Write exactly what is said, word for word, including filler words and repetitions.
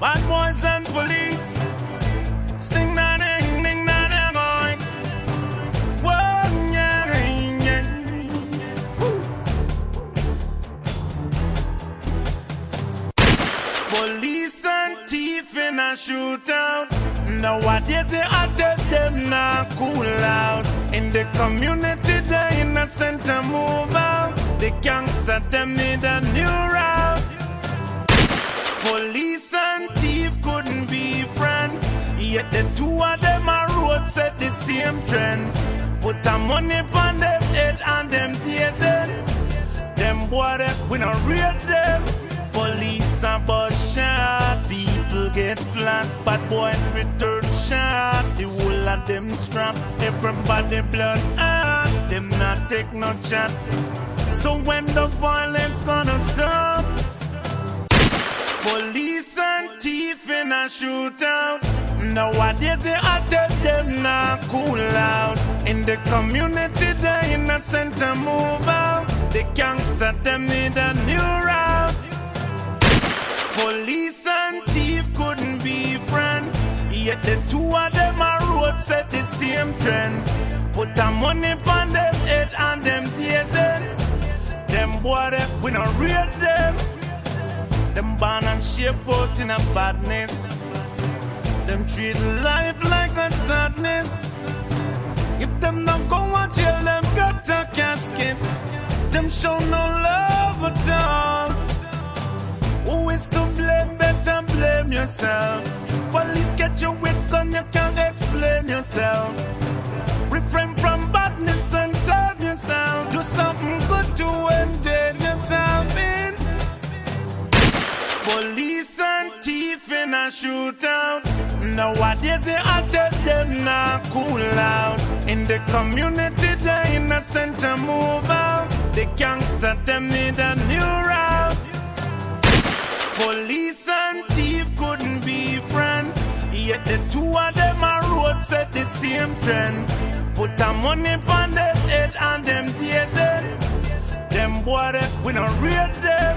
Bad boys and police. Sting na ding ding na na going. Whoa, yeah, yeah. Woo. Police and thief in a shootout. Nowadays they attack them now cool out. In the community the innocent to move out. The gangster them need a new route. Police and thief couldn't be friends. Yet the two of them are road set the same trend. Put the money on them head and them diesel. Them boy we not read them. Police and bus shot. People get flat. Bad boys return shot. The whole of them strap. Everybody blood out. Them not take no chat. So when the violence gonna stop? Police and thief in a shootout. Nowadays they attack them now cool out. In the community the innocent to move out. The gangster them need a new route. Police and thief couldn't be friends. Yet the two of them are road set the same trend. Put the money on them head and them diesel. Them boy we not read them. Them born and shape out in a badness. Them treat life like a sadness. If them not go to jail, them got a casket. Them show no love at all. Who is to blame? Better blame yourself. Police get you with gun, you can't explain yourself. Refrain from badness and serve yourself. Do something good to endanger yourself in. Police and thief in a shootout. Nowadays they attack them now cool out. In the community the innocent to move out. The gangster them need a new route. Police and thief couldn't be friends. Yet the two of them are road set the same trend. Put the money on them head and them diesel. Them boy we not read them.